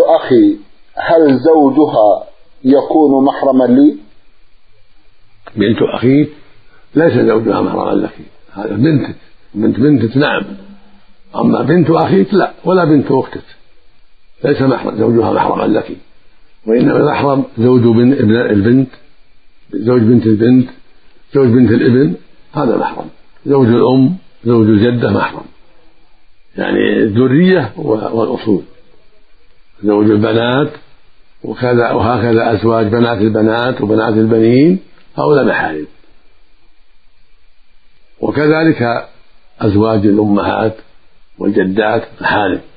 أخي هل زوجها يكون محرما لي؟ بنت أخيك ليس زوجها محرما لك، هذا بنتك، بنتك نعم، أما بنت أخيك لا، ولا بنت أختك ليس زوجها محرما لك، وإنما المحرم زوج البنت، زوج بنت البنت، زوج بنت الابن، هذا محرم. زوج الأم، زوج الجدة محرم، يعني الذرية والأصول. زوج البنات وهكذا أزواج بنات البنات وبنات البنين هؤلاء محارم، وكذلك أزواج الأمهات والجدات محارم.